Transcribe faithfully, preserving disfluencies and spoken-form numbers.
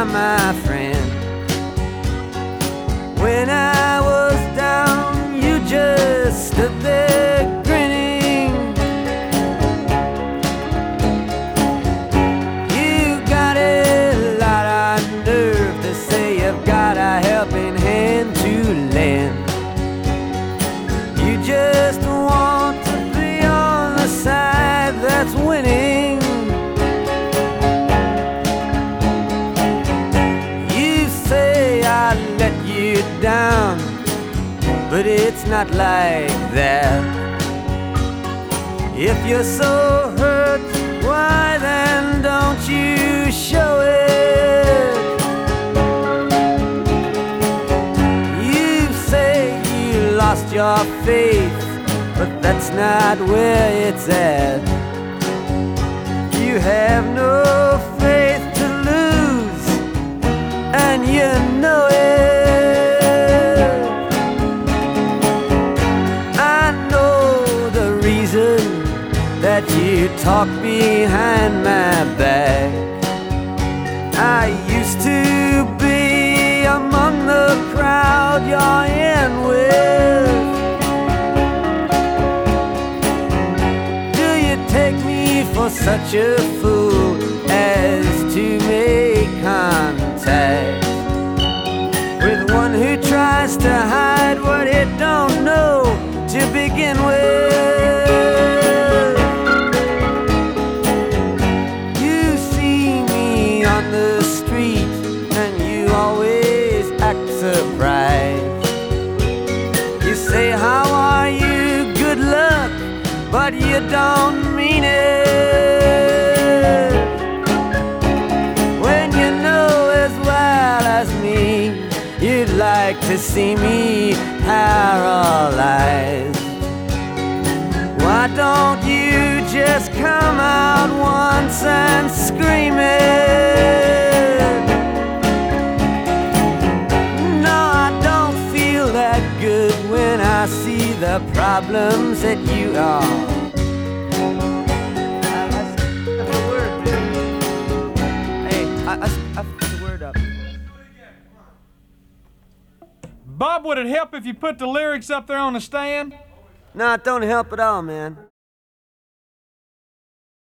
my friend. When I was down, you just stood there grinning. You got a lot of nerve to say you've got a helping hand to lend. You just want to be on the side that's winning. You say I let you down, but it's not like that. If you're so hurt, why then don't you show it? You say you lost your faith, but that's not where it's at. You have no faith to lose, and you know it. I know the reason that you talk behind my back. I used to be among the crowd you're in with. Do you take me for such a fool as to make contact with one who tries to hide what it don't know to begin with? You see me on the street and you always act surprised. You say, how are you? Good luck, but you don't mean it. When you know as well as me, you'd like to see me paralyzed. Why don't you just come out once and scream it? No, I don't feel that good when I see the problems that you are. That's the word, dude. Hey, I, I, I put the word up. Bob, would it help if you put the lyrics up there on the stand? No, it don't help at all, man.